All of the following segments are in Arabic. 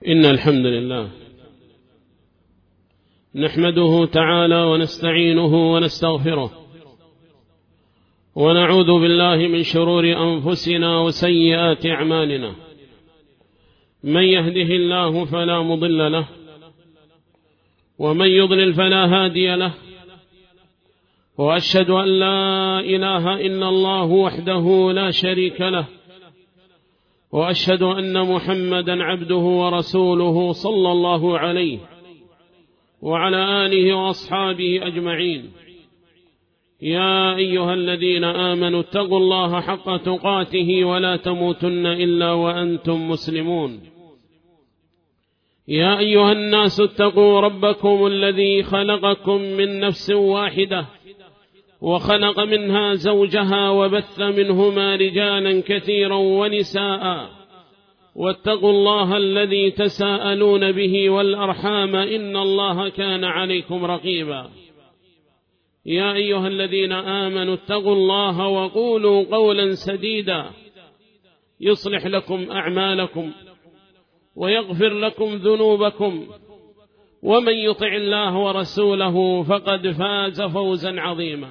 إن الحمد لله نحمده تعالى ونستعينه ونستغفره ونعوذ بالله من شرور أنفسنا وسيئات أعمالنا. من يهده الله فلا مضل له ومن يضلل فلا هادي له، وأشهد أن لا إله إلا الله وحده لا شريك له، وأشهد أن محمدا عبده ورسوله صلى الله عليه وعلى آله وأصحابه أجمعين. يا أيها الذين آمنوا اتقوا الله حق تقاته ولا تموتن إلا وأنتم مسلمون. يا أيها الناس اتقوا ربكم الذي خلقكم من نفس واحدة وخلق منها زوجها وبث منهما رجالا كثيرا ونساء، واتقوا الله الذي تساءلون به والأرحام إن الله كان عليكم رقيبا. يا أيها الذين آمنوا اتقوا الله وقولوا قولا سديدا يصلح لكم أعمالكم ويغفر لكم ذنوبكم، ومن يطع الله ورسوله فقد فاز فوزا عظيما.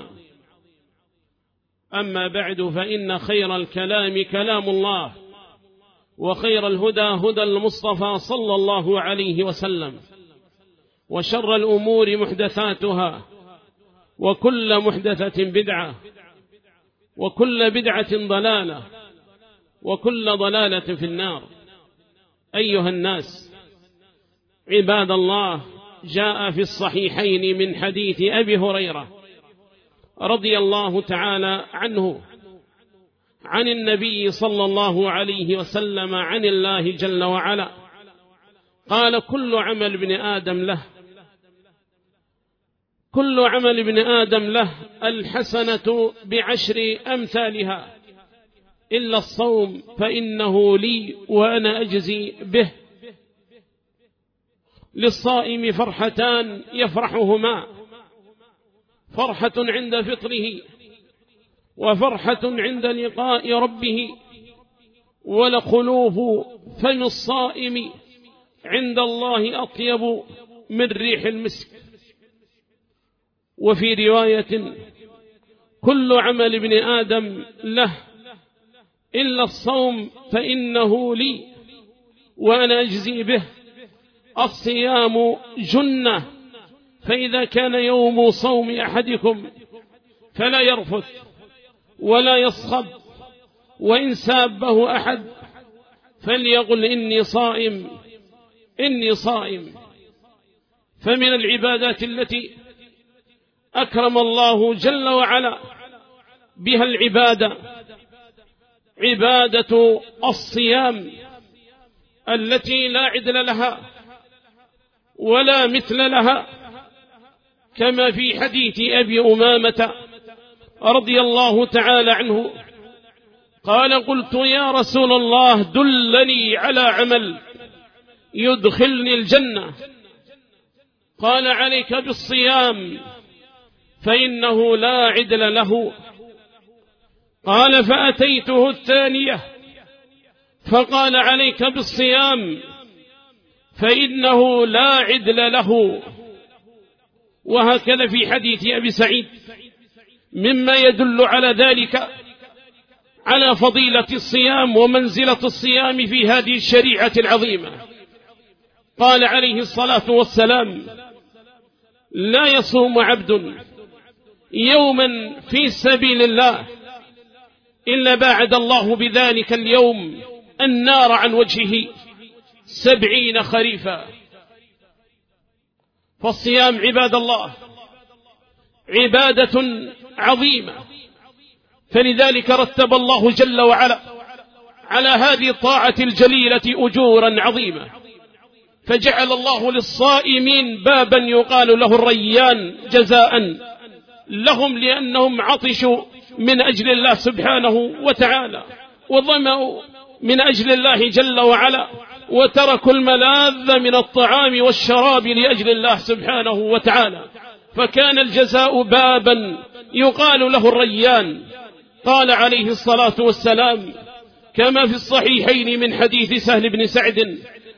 أما بعد، فإن خير الكلام كلام الله، وخير الهدى هدى المصطفى صلى الله عليه وسلم، وشر الأمور محدثاتها، وكل محدثة بدعة، وكل بدعة ضلالة، وكل ضلالة في النار. أيها الناس عباد الله، جاء في الصحيحين من حديث أبي هريرة رضي الله تعالى عنه عن النبي صلى الله عليه وسلم عن الله جل وعلا قال: كل عمل ابن آدم له الحسنة بعشر أمثالها إلا الصوم فإنه لي وأنا أجزي به. للصائم فرحتان يفرحهما: فرحة عند فطره، وفرحة عند لقاء ربه. ولخلوف فم الصائم عند الله أطيب من ريح المسك. وفي رواية: كل عمل ابن آدم له إلا الصوم فإنه لي وأنا أجزي به. الصيام جنة، فإذا كان يوم صوم أحدكم فلا يرفث ولا يصخب، وإن سابه أحد فليقل إني صائم إني صائم. فمن العبادات التي أكرم الله جل وعلا بها العبادة عبادة الصيام التي لا عدل لها ولا مثل لها، كما في حديث أبي أمامة رضي الله تعالى عنه قال: قلت يا رسول الله دلني على عمل يدخلني الجنة. قال: عليك بالصيام فإنه لا عدل له. قال: فأتيته الثانية فقال: عليك بالصيام فإنه لا عدل له. وهكذا في حديث أبي سعيد، مما يدل على ذلك على فضيلة الصيام ومنزلة الصيام في هذه الشريعة العظيمة. قال عليه الصلاة والسلام: لا يصوم عبد يوما في سبيل الله إلا باعد الله بذلك اليوم النار عن وجهه 70 خريفا. فالصيام عباد الله عبادة عظيمة، فلذلك رتب الله جل وعلا على هذه الطاعة الجليلة أجورا عظيمة، فجعل الله للصائمين بابا يقال له الريان جزاء لهم، لأنهم عطشوا من أجل الله سبحانه وتعالى، وظمأوا من أجل الله جل وعلا، وتركوا الملاذ من الطعام والشراب لأجل الله سبحانه وتعالى، فكان الجزاء بابا يقال له الريان. قال عليه الصلاة والسلام كما في الصحيحين من حديث سهل بن سعد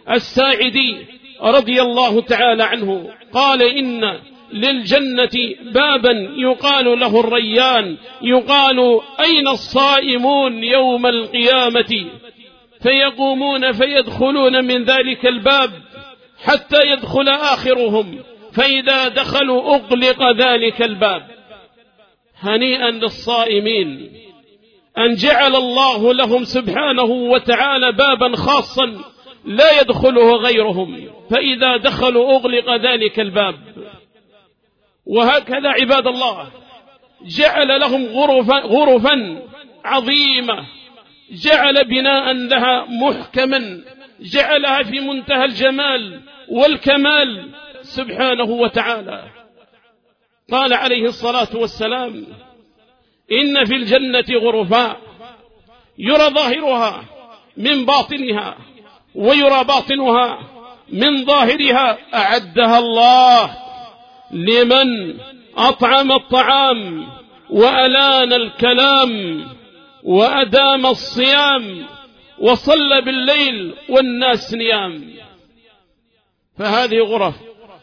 الساعدي رضي الله تعالى عنه قال إن للجنة بابا يقال له الريان، يقال أين الصائمون يوم القيامة؟ فيقومون فيدخلون من ذلك الباب حتى يدخل آخرهم، فإذا دخلوا أغلق ذلك الباب. هنيئا للصائمين أن جعل الله لهم سبحانه وتعالى بابا خاصا لا يدخله غيرهم، فإذا دخلوا أغلق ذلك الباب. وهكذا عباد الله جعل لهم غرفا عظيمة، جعل بناء لها محكما، جعلها في منتهى الجمال والكمال سبحانه وتعالى. قال عليه الصلاة والسلام: إن في الجنة غرفا يرى ظاهرها من باطنها ويرى باطنها من ظاهرها، أعدها الله لمن أطعم الطعام وألان الكلام وأدام الصيام وصلى بالليل والناس نيام. فهذه غرف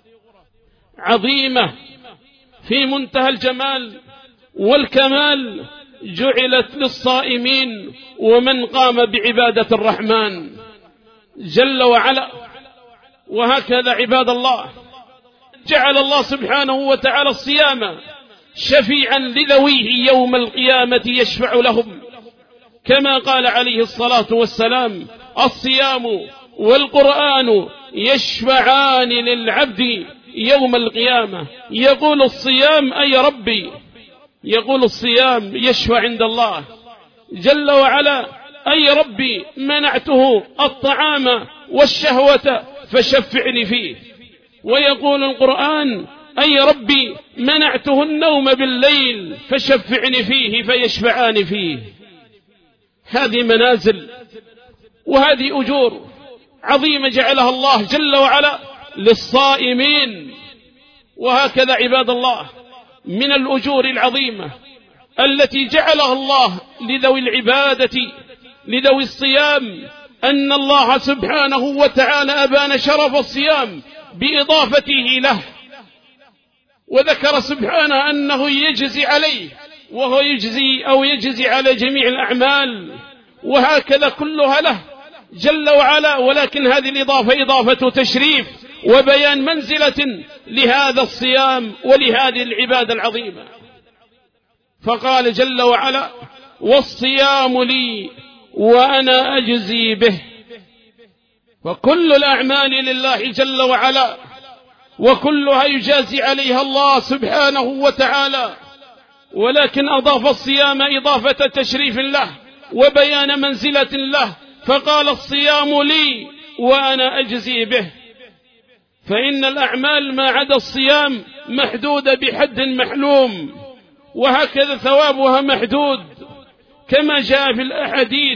عظيمة في منتهى الجمال والكمال جعلت للصائمين ومن قام بعبادة الرحمن جل وعلا. وهكذا عباد الله جعل الله سبحانه وتعالى الصيام شفيعا لذويه يوم القيامة يشفع لهم، كما قال عليه الصلاة والسلام: الصيام والقرآن يشفعان للعبد يوم القيامة. يقول الصيام: أي ربي، يقول الصيام يشفع عند الله جل وعلا: أي ربي منعته الطعام والشهوة فشفعني فيه. ويقول القرآن: أي ربي منعته النوم بالليل فشفعني فيه فيشفعان فيه. هذه منازل وهذه أجور عظيمة جعلها الله جل وعلا للصائمين. وهكذا عباد الله من الأجور العظيمة التي جعلها الله لذوي العبادة لذوي الصيام أن الله سبحانه وتعالى أبان شرف الصيام بإضافته له، وذكر سبحانه أنه يجزي عليه وهو يجزي على جميع الأعمال، وهكذا كلها له جل وعلا. ولكن هذه الإضافة إضافة تشريف وبيان منزلة لهذا الصيام ولهذه العبادة العظيمة. فقال جل وعلا: والصيام لي وأنا أجزي به. وكل الأعمال لله جل وعلا وكلها يجازي عليها الله سبحانه وتعالى، ولكن أضاف الصيام إضافة تشريف له وبيان منزلة له، فقال: الصيام لي وأنا أجزي به. فإن الأعمال ما عدا الصيام محدودة بحد معلوم، وهكذا ثوابها محدود، كما جاء في الأحاديث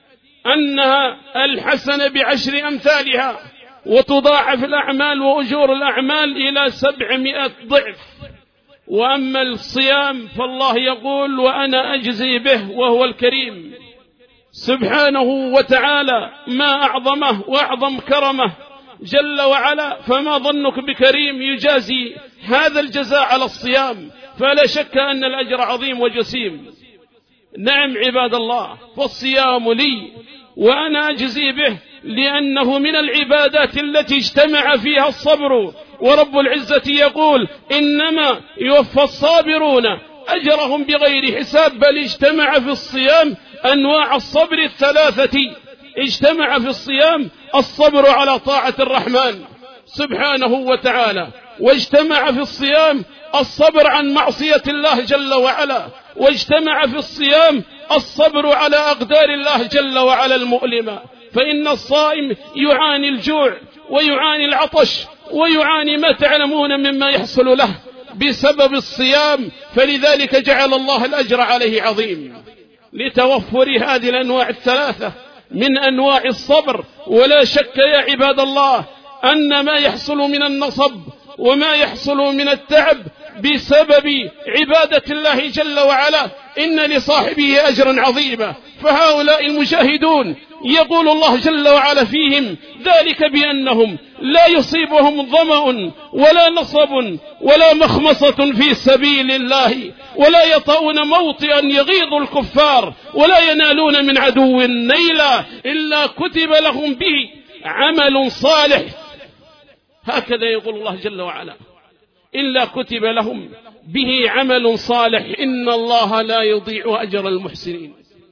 أنها الحسنة ب10 أمثالها، وتضاعف الأعمال وأجور الأعمال إلى 700 ضعف. وأما الصيام فالله يقول: وأنا أجزي به، وهو الكريم سبحانه وتعالى، ما أعظمه وأعظم كرمه جل وعلا. فما ظنك بكريم يجازي هذا الجزاء على الصيام؟ فلا شك أن الأجر عظيم وجسيم. نعم عباد الله، فالصيام لي وأنا أجزي به، لأنه من العبادات التي اجتمع فيها الصبر. ورب العزة يقول: إنما يوفى الصابرون أجرهم بغير حساب. بل اجتمع في الصيام أنواع الصبر الثلاثة، اجتمع في الصيام الصبر على طاعة الرحمن سبحانه وتعالى، واجتمع في الصيام الصبر عن معصية الله جل وعلا، واجتمع في الصيام الصبر على أقدار الله جل وعلا المؤلمة. فإن الصائم يعاني الجوع ويعاني العطش ويعاني ما تعلمون مما يحصل له بسبب الصيام، فلذلك جعل الله الأجر عليه عظيم لتوفر هذه الأنواع الثلاثة من أنواع الصبر. ولا شك يا عباد الله أن ما يحصل من النصب وما يحصل من التعب بسبب عبادة الله جل وعلا إن لصاحبه أجرا عظيما. فهؤلاء المجاهدون يقول الله جل وعلا فيهم: ذلك بأنهم لا يصيبهم ظمأ ولا نصب ولا مخمصة في سبيل الله ولا يطؤون موطئا يغيظ الكفار ولا ينالون من عدو نيلا إلا كتب لهم به عمل صالح. هكذا يقول الله جل وعلا: إلا كتب لهم به عمل صالح إن الله لا يضيع أجر المحسنين.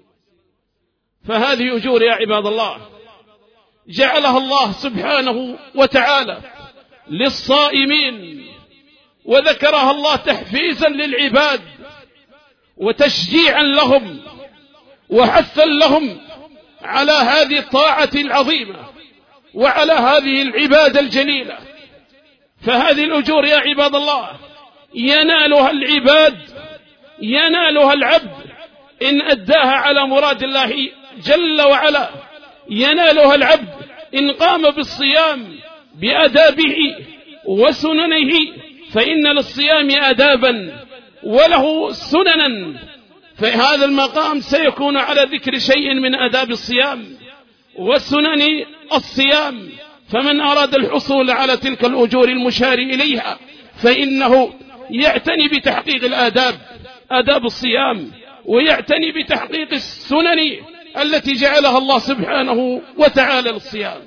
فهذه أجور يا عباد الله جعلها الله سبحانه وتعالى للصائمين، وذكرها الله تحفيزا للعباد وتشجيعا لهم وحثا لهم على هذه الطاعة العظيمة وعلى هذه العبادة الجليلة. فهذه الأجور يا عباد الله ينالها العباد، ينالها العبد إن أداها على مراد الله جل وعلا، ينالها العبد إن قام بالصيام بأدابه وسننه، فإن للصيام آدابا وله سننا. فهذا المقام سيكون على ذكر شيء من آداب الصيام وسنن الصيام. فمن أراد الحصول على تلك الأجور المشار إليها فإنه يعتني بتحقيق الآداب، آداب الصيام، ويعتني بتحقيق السنن التي جعلها الله سبحانه وتعالى للصيام.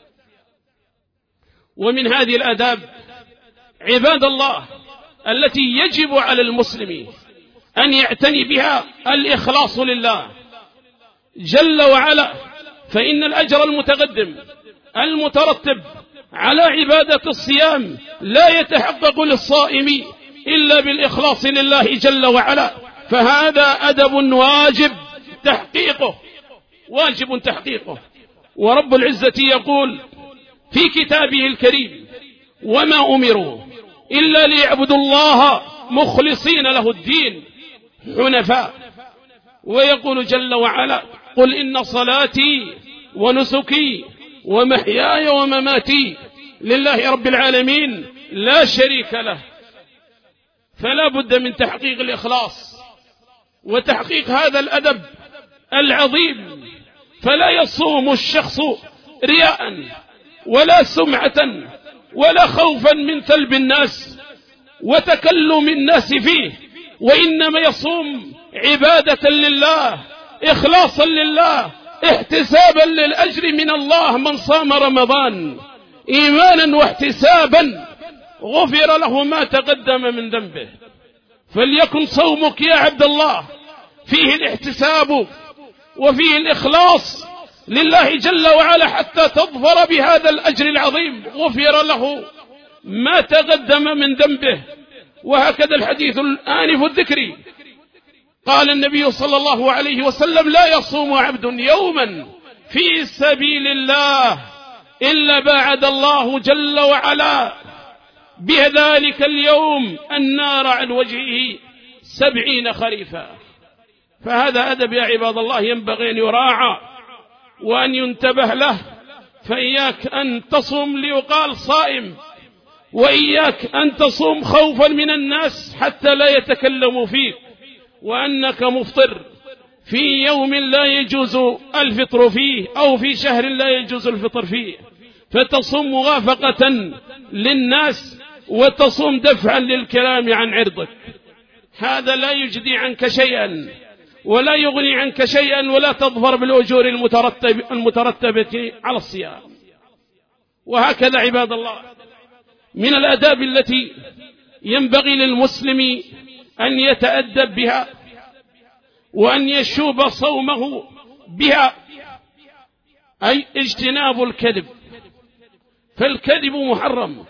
ومن هذه الآداب عباد الله التي يجب على المسلم أن يعتني بها الإخلاص لله جل وعلا، فإن الأجر المتقدم المترتب على عبادة الصيام لا يتحقق للصائم إلا بالإخلاص لله جل وعلا. فهذا أدب واجب تحقيقه. ورب العزة يقول في كتابه الكريم: وما أمروا إلا ليعبدوا الله مخلصين له الدين حنفاء. ويقول جل وعلا: قل إن صلاتي ونسكي ومحياي ومماتي لله رب العالمين لا شريك له. فلا بد من تحقيق الإخلاص وتحقيق هذا الأدب العظيم. فلا يصوم الشخص رياء ولا سمعة ولا خوفا من ثلب الناس وتكلم الناس فيه، وإنما يصوم عبادة لله، إخلاصا لله، احتسابا للأجر من الله. من صام رمضان إيمانا واحتسابا غفر له ما تقدم من ذنبه. فليكن صومك يا عبد الله فيه الاحتساب وفيه الإخلاص لله جل وعلا حتى تظفر بهذا الأجر العظيم، غفر له ما تقدم من ذنبه. وهكذا الحديث الآنف الذكري قال النبي صلى الله عليه وسلم: لا يصوم عبد يوما في سبيل الله إلا باعد الله جل وعلا بذلك اليوم النار عن وجهه 70 خريفا. فهذا أدب يا عباد الله ينبغي أن يراعى وأن ينتبه له. فإياك أن تصوم ليقال صائم، وإياك أن تصوم خوفا من الناس حتى لا يتكلموا فيك وأنك مفطر في يوم لا يجوز الفطر فيه أو في شهر لا يجوز الفطر فيه، فتصوم موافقة للناس وتصوم دفعا للكلام عن عرضك. هذا لا يجدي عنك شيئا ولا يغني عنك شيئا ولا تظفر بالأجور المترتبة على الصيام. وهكذا عباد الله من الآداب التي ينبغي للمسلم أن يتأدب بها وأن يشوب صومه بها أي اجتناب الكذب. فالكذب محرم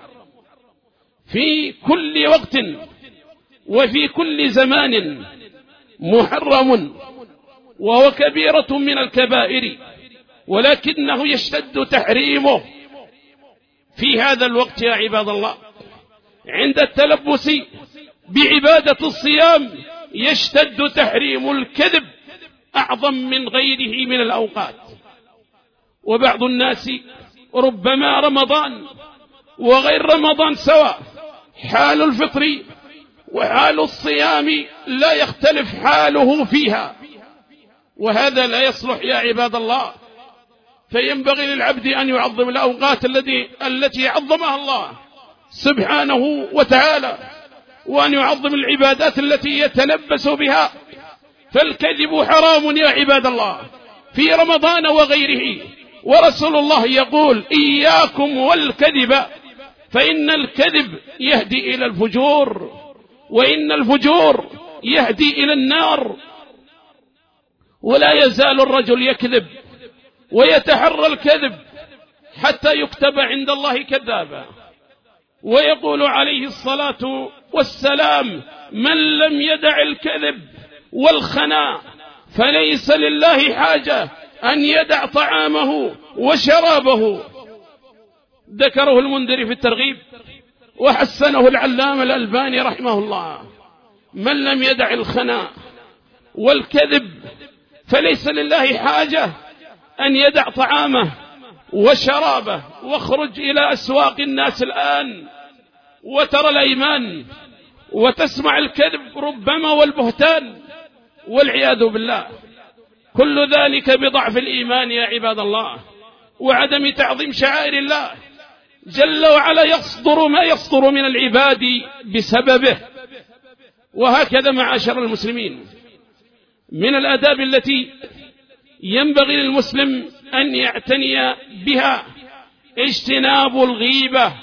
في كل وقت وفي كل زمان، محرم وهو كبيرة من الكبائر، ولكنه يشتد تحريمه في هذا الوقت يا عباد الله. عند التلبس بعبادة الصيام يشتد تحريم الكذب أعظم من غيره من الأوقات. وبعض الناس ربما رمضان وغير رمضان سواء، حال الفطر وحال الصيام لا يختلف حاله فيها، وهذا لا يصلح يا عباد الله فينبغي للعبد أن يعظم الأوقات التي عظمها الله سبحانه وتعالى، وأن يعظم العبادات التي يتلبس بها. فالكذب حرام يا عباد الله في رمضان وغيره، ورسول الله يقول: إياكم والكذب، فإن الكذب يهدي إلى الفجور، وإن الفجور يهدي إلى النار. ولا يزال الرجل يكذب ويتحرى الكذب حتى يكتب عند الله كذابا. ويقول عليه الصلاة والسلام: من لم يدع الكذب والخناء فليس لله حاجة أن يدع طعامه وشرابه. ذكره المنذري في الترغيب وحسنه العلامة الألباني رحمه الله. من لم يدع الخناء والكذب فليس لله حاجة أن يدع طعامه وشرابه. واخرج إلى أسواق الناس الآن وترى الأيمان وتسمع الكذب ربما والبهتان والعياذ بالله. كل ذلك بضعف الإيمان يا عباد الله، وعدم تعظيم شعائر الله جل وعلا. يصدر ما يصدر من العباد بسببه. وهكذا معاشر المسلمين، من الآداب التي ينبغي للمسلم أن يعتني بها اجتناب الغيبة.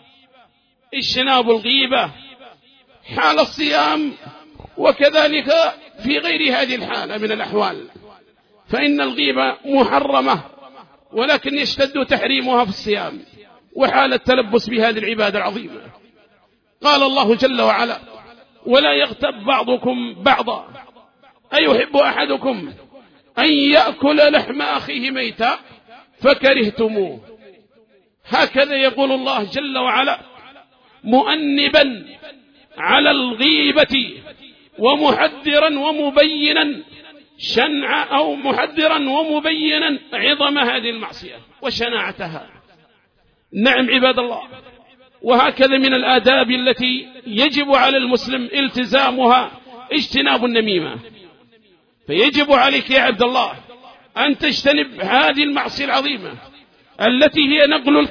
اجتناب الغيبة حال الصيام، وكذلك في غير هذه الحالة من الأحوال، فإن الغيبة محرمة ولكن يشتد تحريمها في الصيام وحال التلبس بهذه العبادة العظيمة. قال الله جل وعلا: ولا يغتب بعضكم بعضا أيحب أحدكم أن يأكل لحم أخيه ميتا فكرهتموه. هكذا يقول الله جل وعلا مؤنبا على الغيبة ومحذرا ومبينا شنع أو محذرا ومبينا عظم هذه المعصية وشناعتها. نعم عباد الله، وهكذا من الآداب التي يجب على المسلم التزامها اجتناب النميمة. فيجب عليك يا عبد الله أن تجتنب هذه المعصية العظيمة التي هي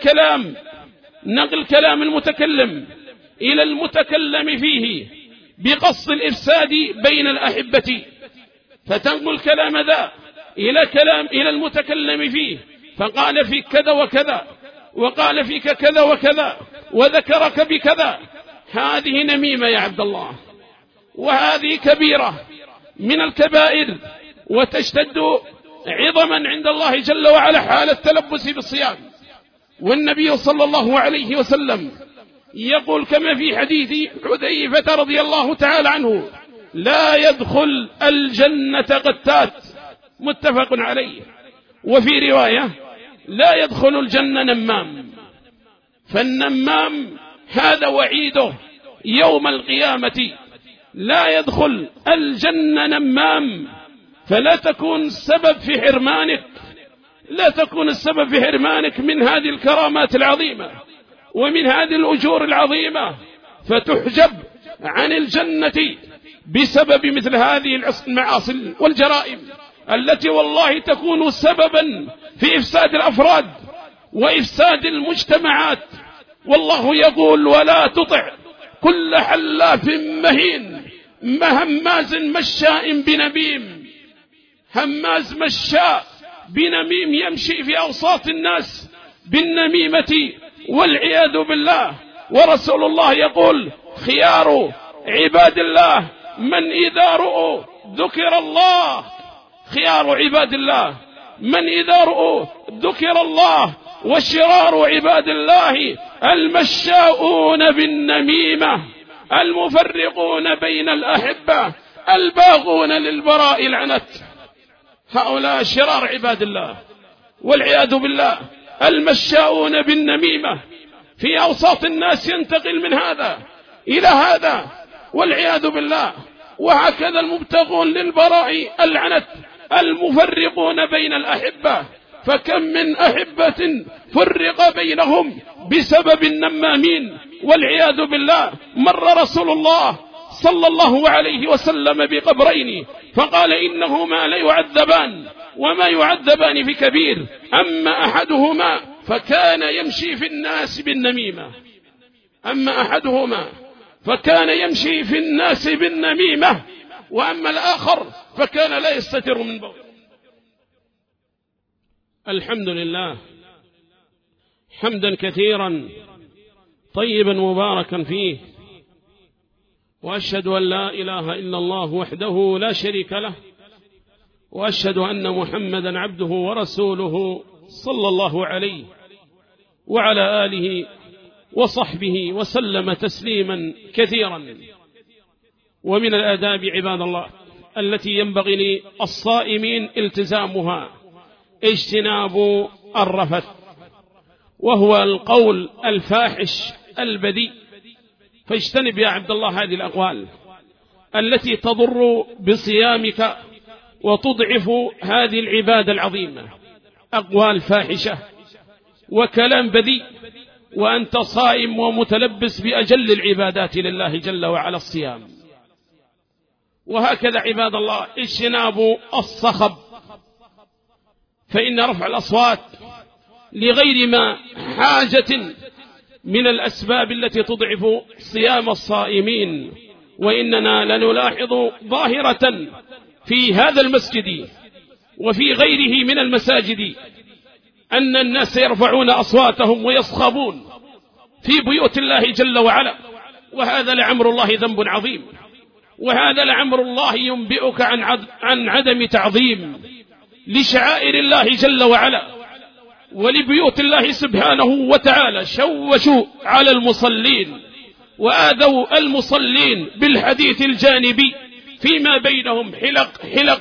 نقل كلام المتكلم إلى المتكلم فيه بقصد الإفساد بين الأحبة. فتنقل كلام ذا إلى المتكلم فيه، فقال فيك كذا وكذا، وقال فيك كذا وكذا، وذكرك بكذا. هذه نميمة يا عبد الله، وهذه كبيرة من الكبائر، وتشتد عظما عند الله جل وعلا حال التلبس بالصيام. والنبي صلى الله عليه وسلم يقول كما في حديث حذيفة رضي الله تعالى عنه: لا يدخل الجنة قتات، متفق عليه. وفي رواية: لا يدخل الجنة نمام. فالنمام هذا وعيده يوم القيامة، لا يدخل الجنة نمام. فلا تكون السبب في حرمانك، لا تكون السبب في حرمانك من هذه الكرامات العظيمة ومن هذه الأجور العظيمة، فتحجب عن الجنة بسبب مثل هذه المعاصي والجرائم التي والله تكون سببا في إفساد الأفراد وإفساد المجتمعات. والله يقول: ولا تطع كل حلاف مهين هماز مشاء بنميم. هماز مشاء بنميم يمشي في أوساط الناس بالنميمة والعياذ بالله. ورسول الله يقول: خيار عباد الله من إذا رؤوا ذكر الله. خيار عباد الله من إذا رؤوا ذكر الله، وشرار عباد الله المشاؤون بالنميمة المفرقون بين الأحبة الباغون للبراء العنت. هؤلاء شرار عباد الله والعياذ بالله، المشاؤون بالنميمة في أوساط الناس، ينتقل من هذا إلى هذا والعياذ بالله. وهكذا المبتغون للبراء العنت المفرقون بين الأحبة. فكم من أحبة فرق بينهم بسبب النمامين والعياذ بالله. مر رسول الله صلى الله عليه وسلم بقبرين فقال إنهما ليعذبان وما يعذبان في كبير، أما أحدهما فكان يمشي في الناس بالنميمة وأما الآخر فكان لا يستتر من بول. الحمد لله حمدا كثيرا طيبا مباركا فيه، وأشهد أن لا إله إلا الله وحده لا شريك له، وأشهد أن محمدا عبده ورسوله صلى الله عليه وعلى آله وصحبه وسلم تسليما كثيرا. ومن الآداب عباد الله التي ينبغي للصائمين التزامها اجتناب الرفث، وهو القول الفاحش البذيء. فاجتنب يا عبد الله هذه الأقوال التي تضر بصيامك وتضعف هذه العبادة العظيمة، أقوال فاحشة وكلام بذيء وأنت صائم ومتلبس بأجل العبادات لله جل وعلا الصيام. وهكذا عباد الله اجتناب الصخب، فإن رفع الأصوات لغير ما حاجة من الأسباب التي تضعف صيام الصائمين. وإننا لنلاحظ ظاهرة في هذا المسجد وفي غيره من المساجد أن الناس يرفعون أصواتهم ويصخبون في بيوت الله جل وعلا، وهذا لعمر الله ذنب عظيم، وهذا لعمر الله ينبئك عن عدم تعظيم لشعائر الله جل وعلا ولبيوت الله سبحانه وتعالى. شوشوا على المصلين وآذوا المصلين بالحديث الجانبي فيما بينهم، حلقا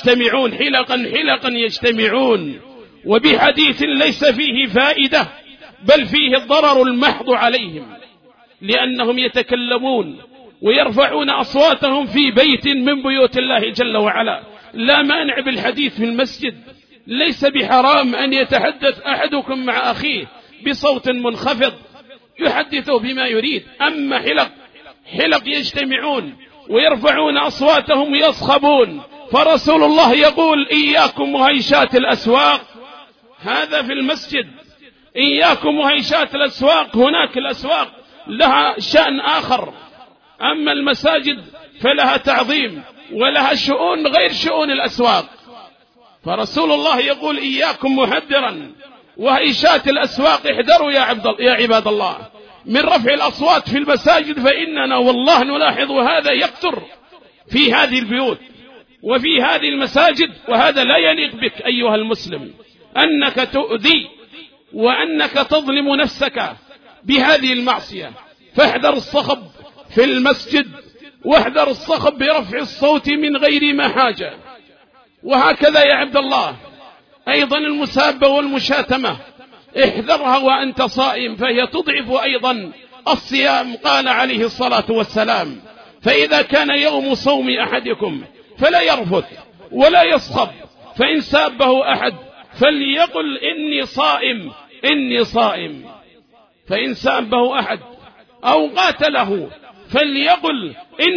يجتمعون وبحديث ليس فيه فائدة بل فيه الضرر المحض عليهم، لأنهم يتكلمون ويرفعون أصواتهم في بيت من بيوت الله جل وعلا. لا مانع بالحديث في المسجد، ليس بحرام أن يتحدث أحدكم مع أخيه بصوت منخفض يحدثه بما يريد. أما حلق يجتمعون ويرفعون أصواتهم ويصخبون، فرسول الله يقول إياكم وهيشات الأسواق، هذا في المسجد. إياكم وهيشات الأسواق، هناك الأسواق لها شأن آخر، أما المساجد فلها تعظيم ولها شؤون غير شؤون الأسواق. فرسول الله يقول إياكم محذرا وهيشات الأسواق، احذروا يا عباد الله من رفع الأصوات في المساجد، فإننا والله نلاحظ هذا يكثر في هذه البيوت وفي هذه المساجد، وهذا لا يليق بك أيها المسلم، أنك تؤذي وأنك تظلم نفسك بهذه المعصية. فاحذر الصخب في المسجد، واحذر الصخب برفع الصوت من غير ما حاجة. وهكذا يا عبد الله أيضا المسابة والمشاتمة، احذرها وأنت صائم، فهي تضعف أيضا الصيام. قال عليه الصلاة والسلام فإذا كان يوم صوم أحدكم فلا يرفث ولا يصخب، فإن سابه أحد فليقل إني صائم. فإن سابه أحد أو قاتله فليقل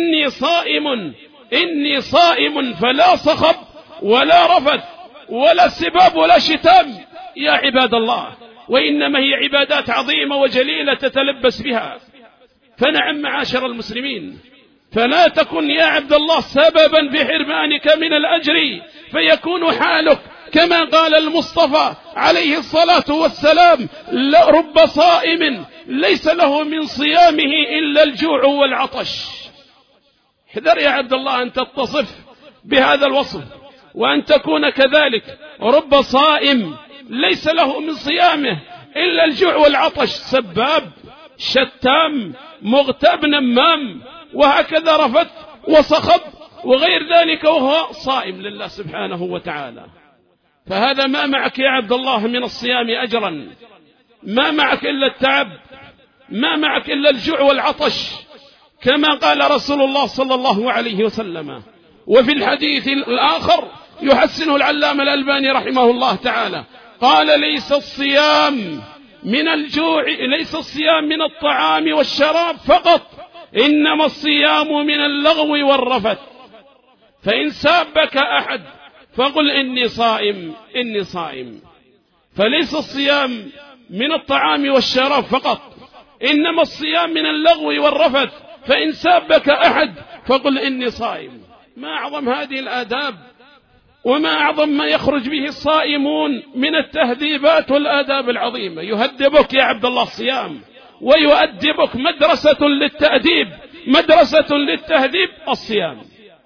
إني صائم، فلا صخب ولا رفث ولا سباب ولا شتام يا عباد الله، وإنما هي عبادات عظيمة وجليلة تتلبس بها. فنعم معاشر المسلمين، فلا تكن يا عبد الله سببا في حرمانك من الأجر، فيكون حالك كما قال المصطفى عليه الصلاة والسلام رب صائم ليس له من صيامه إلا الجوع والعطش. احذر يا عبد الله أن تتصف بهذا الوصف وأن تكون كذلك، رب صائم ليس له من صيامه إلا الجوع والعطش، سباب شتام مغتاب نمام، وهكذا رفث وصخب وغير ذلك وهو صائم لله سبحانه وتعالى. فهذا ما معك يا عبد الله من الصيام أجرا، ما معك إلا التعب، ما معك إلا الجوع والعطش، كما قال رسول الله صلى الله عليه وسلم. وفي الحديث الآخر يحسنه العلامة الألباني رحمه الله تعالى، قال ليس الصيام من الجوع، ليس الصيام من الطعام والشراب فقط، إنما الصيام من اللغو والرفث، فإن سابك أحد فقل إني صائم إني صائم. فليس الصيام من الطعام والشراب فقط، إنما الصيام من اللغو والرفث، فإن سابك أحد فقل إني صائم. ما أعظم هذه الآداب، وما أعظم ما يخرج به الصائمون من التهذيبات والآداب العظيمة. يهذبك يا عبد الله الصيام، ويؤدبك مدرسة للتأديب، مدرسة للتهذيب الصيام.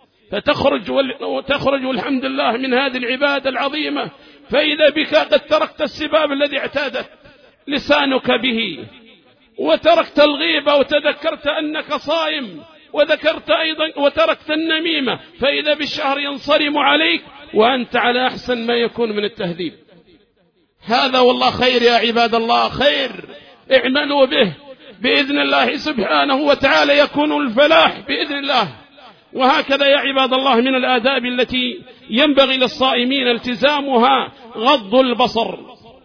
فتخرج والحمد لله من هذه العبادة العظيمة، فإذا بك قد تركت السباب الذي اعتادت لسانك به، وتركت الغيبة، وتذكرت أنك صائم، وذكرت أيضا وتركت النميمة، فإذا بالشهر ينصرم عليك وأنت على أحسن ما يكون من التهذيب. هذا والله خير يا عباد الله، خير، اعملوا به بإذن الله سبحانه وتعالى يكون الفلاح بإذن الله. وهكذا يا عباد الله من الآداب التي ينبغي للصائمين التزامها غض البصر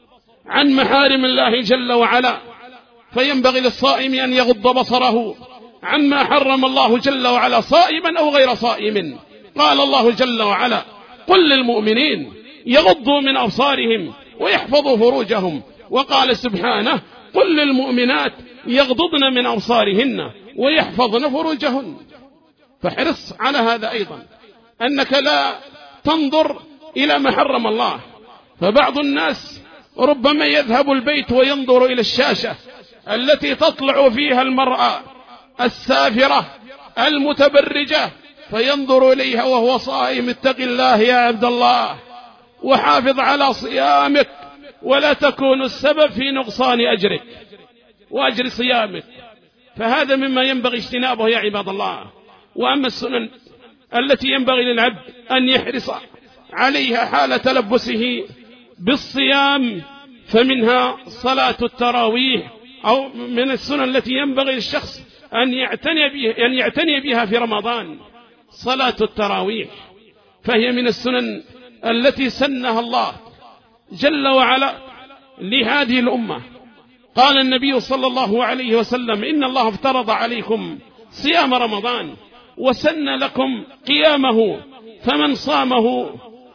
عن محارم الله جل وعلا، فينبغي للصائم أن يغض بصره عما حرم الله جل وعلا صائما أو غير صائم. قال الله جل وعلا: قل للمؤمنين يغضوا من أبصارهم ويحفظوا فروجهم. وقال سبحانه: قل للمؤمنات يغضضن من أبصارهن ويحفظن فروجهن. فحرص على هذا أيضا، أنك لا تنظر إلى ما حرم الله. فبعض الناس ربما يذهب البيت وينظر إلى الشاشة التي تطلع فيها المرأة السافرة المتبرجة، فينظر إليها وهو صائم. اتق الله يا عبد الله، وحافظ على صيامك، ولا تكون السبب في نقصان أجرك وأجر صيامك. فهذا مما ينبغي اجتنابه يا عباد الله. وأما السنن التي ينبغي للعبد أن يحرص عليها حال تلبسه بالصيام، فمنها صلاة التراويح، أو من السنن التي ينبغي للشخص أن يعتني بها في رمضان صلاة التراويح، فهي من السنن التي سنها الله جل وعلا لهذه الأمة. قال النبي صلى الله عليه وسلم: إن الله افترض عليكم صيام رمضان وسن لكم قيامه، فمن صامه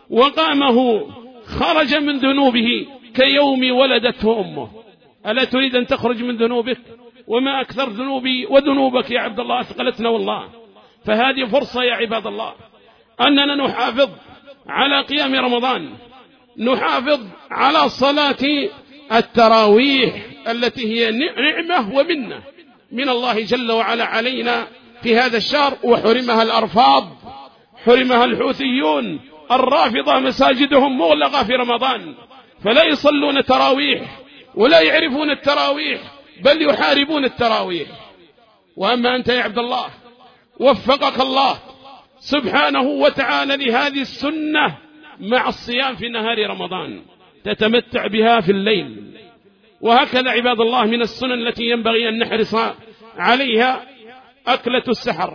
وقامه خرج من ذنوبه كيوم ولدته أمه. ألا تريد أن تخرج من ذنوبك؟ وما أكثر ذنوبي وذنوبك يا عبد الله، أثقلتنا والله. فهذه فرصة يا عباد الله أننا نحافظ على قيام رمضان، نحافظ على صلاة التراويح التي هي نعمة ومنة من الله جل وعلا علينا في هذا الشهر. وحرمها الأرفاض، حرمها الحوثيون الرافضة، مساجدهم مغلقة في رمضان، فلا يصلون التراويح ولا يعرفون التراويح، بل يحاربون التراويح. وأما أنت يا عبد الله وفقك الله سبحانه وتعالى لهذه السنة مع الصيام في نهار رمضان، تتمتع بها في الليل. وهكذا عباد الله من السنن التي ينبغي أن نحرص عليها أكلة السحر،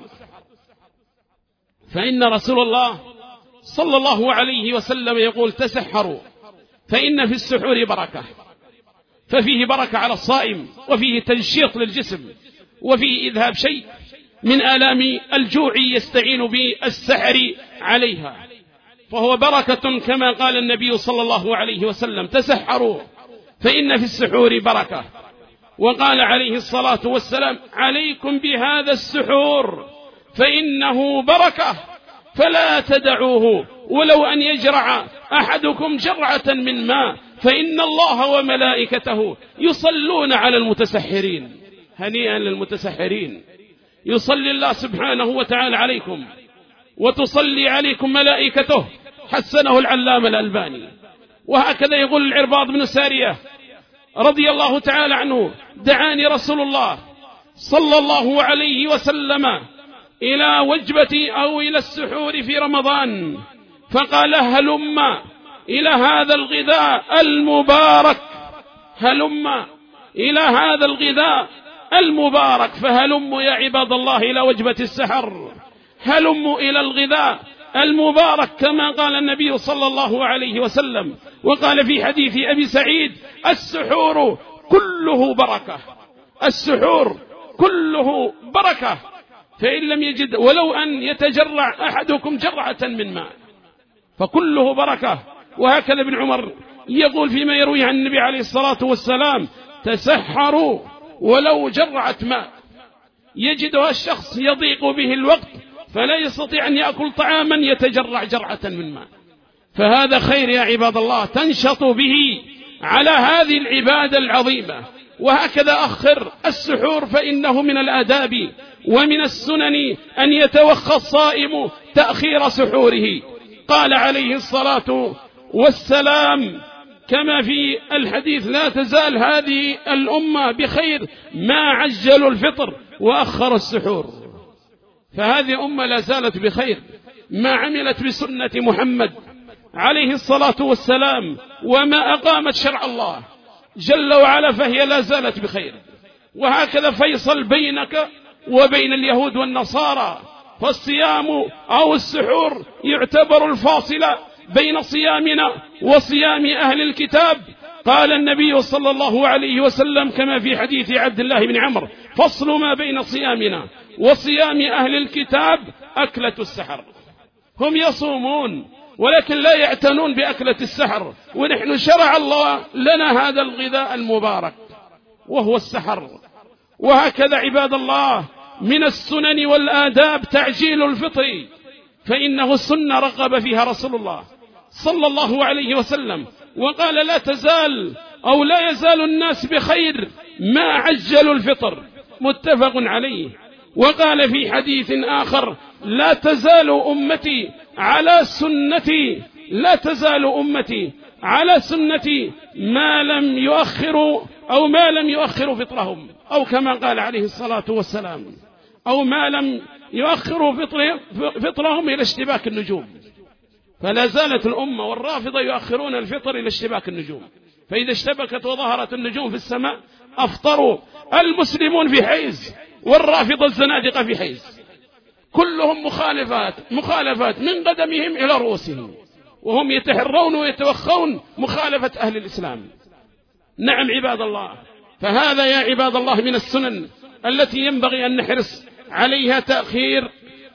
فإن رسول الله صلى الله عليه وسلم يقول: تسحروا فإن في السحور بركة. ففيه بركة على الصائم، وفيه تنشيط للجسم، وفيه إذهاب شيء من آلام الجوع يستعين بالسحر عليها، فهو بركة كما قال النبي صلى الله عليه وسلم: تسحروا فإن في السحور بركة. وقال عليه الصلاة والسلام: عليكم بهذا السحور فإنه بركة، فلا تدعوه ولو أن يجرع أحدكم جرعة من ماء، فإن الله وملائكته يصلون على المتسحرين. هنيئا للمتسحرين، يصلي الله سبحانه وتعالى عليكم وتصلي عليكم ملائكته، حسنه العلامة الألباني. وهكذا يقول العرباض بن سارية رضي الله تعالى عنه: دعاني رسول الله صلى الله عليه وسلم إلى وجبة أو إلى السحور في رمضان، فقال: هلم إلى هذا الغذاء المبارك، هلم إلى هذا الغذاء المبارك. فهلم يا عباد الله إلى وجبة السحر، هلم إلى الغذاء المبارك كما قال النبي صلى الله عليه وسلم. وقال في حديث أبي سعيد: السحور كله بركة، السحور كله بركة، فإن لم يجد ولو أن يتجرع أحدكم جرعة من ماء فكله بركة. وهكذا ابن عمر يقول فيما يروي عن النبي عليه الصلاة والسلام: تسحروا ولو جرعة ماء. يجدها الشخص يضيق به الوقت فلا يستطيع أن يأكل طعاما يتجرع جرعة من ماء، فهذا خير يا عباد الله تنشط به على هذه العبادة العظيمة. وهكذا أخر السحور، فإنه من الآداب ومن السنن أن يتوخى الصائم تأخير سحوره. قال عليه الصلاة والسلام كما في الحديث: لا تزال هذه الأمة بخير ما عجلوا الفطر وأخر السحور. فهذه أمة لا زالت بخير ما عملت بسنة محمد عليه الصلاة والسلام وما أقامت شرع الله جل وعلا، فهي لا زالت بخير. وهكذا فيصل بينك وبين اليهود والنصارى، فالصيام أو السحور يعتبر الفاصل بين صيامنا وصيام أهل الكتاب. قال النبي صلى الله عليه وسلم كما في حديث عبد الله بن عمرو: فصل ما بين صيامنا وصيام أهل الكتاب أكلة السحر. هم يصومون ولكن لا يعتنون بأكلة السحر، ونحن شرع الله لنا هذا الغذاء المبارك وهو السحر. وهكذا عباد الله من السنن والآداب تعجيل الفطر، فإنه السنة رغب فيها رسول الله صلى الله عليه وسلم، وقال: لا تزال أو لا يزال الناس بخير ما عجلوا الفطر، متفق عليه. وقال في حديث آخر: لا تزال أمتي على سنتي، لا تزال أمتي على سنتي ما لم يؤخروا أو ما لم يؤخروا فطرهم، أو كما قال عليه الصلاة والسلام: أو ما لم يؤخروا فطرهم إلى اشتباك النجوم. فلا زالت الأمة والرافضة يؤخرون الفطر إلى اشتباك النجوم، فإذا اشتبكت وظهرت النجوم في السماء أفطروا. المسلمون في حيز والرافضة الزنادقة في حيز، كلهم مخالفات من قدمهم إلى رؤوسهم، وهم يتحرون ويتوخون مخالفة أهل الإسلام. نعم عباد الله، فهذا يا عباد الله من السنن التي ينبغي أن نحرص عليها تأخير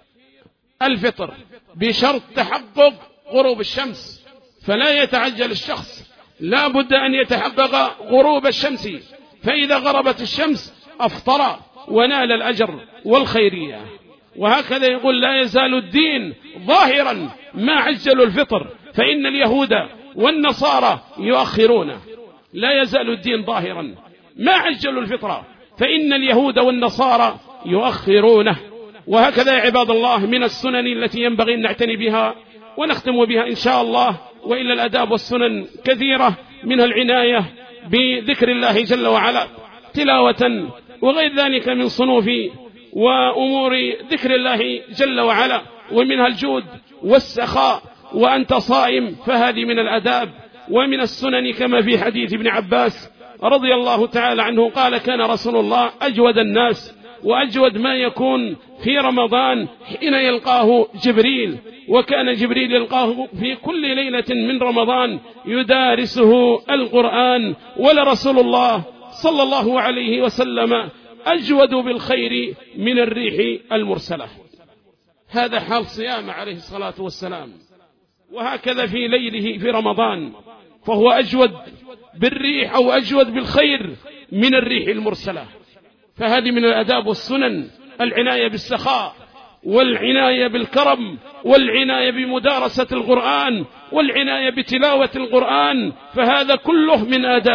الفطر بشرط تحقق غروب الشمس، فلا يتعجل الشخص، لا بد أن يتحقق غروب الشمس، فإذا غربت الشمس أفطر ونال الأجر والخيرية. وهكذا يقول: لا يزال الدين ظاهرا ما عجلوا الفطر، فإن اليهود والنصارى يؤخرونه. لا يزال الدين ظاهرا ما عجلوا الفطر، فإن اليهود والنصارى يؤخرونه. وهكذا يا عباد الله من السنن التي ينبغي أن نعتني بها ونختم بها إن شاء الله. وإلا الأداب والسنن كثيرة، منها العناية بذكر الله جل وعلا تلاوة، وغير ذلك من صنوف وأمور ذكر الله جل وعلا، ومنها الجود والسخاء وأنت صائم، فهذه من الأداب ومن السنن كما في حديث ابن عباس رضي الله تعالى عنه قال: كان رسول الله أجود الناس، وأجود ما يكون في رمضان حين يلقاه جبريل، وكان جبريل يلقاه في كل ليلة من رمضان يدارسه القرآن، ولرسول الله صلى الله عليه وسلم أجود بالخير من الريح المرسلة. هذا حال صيام عليه الصلاة والسلام. وهكذا في ليله في رمضان فهو أجود بالريح أو أجود بالخير من الريح المرسلة. فهذه من الأداب والسنن العناية بالسخاء، والعناية بالكرم، والعناية بمدارسة القرآن، والعناية بتلاوة القرآن، فهذا كله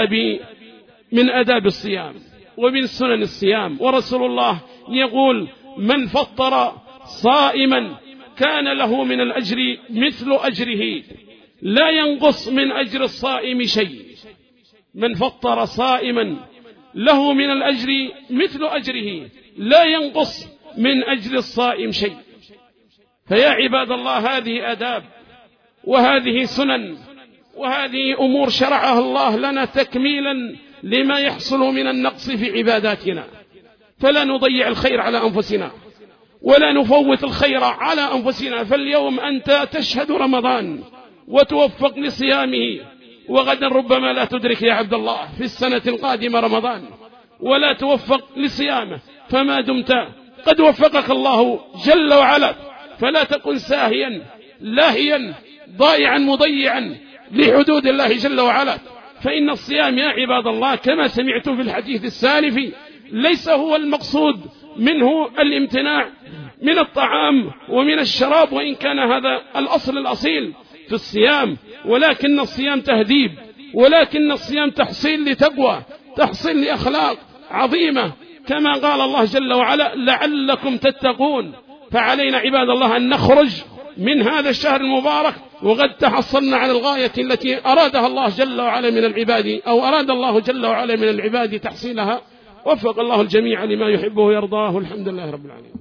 من آداب الصيام ومن سنن الصيام. ورسول الله يقول: من فطر صائما كان له من الأجر مثل أجره لا ينقص من أجر الصائم شيء. من فطر صائما له من الأجر مثل أجره لا ينقص من أجر الصائم شيء. فيا عباد الله هذه آداب وهذه سنن وهذه أمور شرعها الله لنا تكميلا لما يحصل من النقص في عباداتنا، فلا نضيع الخير على أنفسنا ولا نفوت الخير على أنفسنا. فاليوم أنت تشهد رمضان وتوفق لصيامه، وغدا ربما لا تدرك يا عبد الله في السنة القادمة رمضان ولا توفق لصيامه. فما دمت قد وفقك الله جل وعلا فلا تكن ساهيا لاهيا ضائعا مضيعا لحدود الله جل وعلا. فإن الصيام يا عباد الله كما سمعت في الحديث السالف ليس هو المقصود منه الامتناع من الطعام ومن الشراب، وإن كان هذا الأصل الأصيل في الصيام، ولكن الصيام تهذيب، ولكن الصيام تحصيل لتقوى، تحصيل لأخلاق عظيمة، كما قال الله جل وعلا لعلكم تتقون. فعلينا عباد الله أن نخرج من هذا الشهر المبارك وقد تحصلنا على الغاية التي أرادها الله جل وعلا من العباد، أو أراد الله جل وعلا من العباد تحصيلها. وفق الله الجميع لما يحبه ويرضاه. الحمد لله رب العالمين.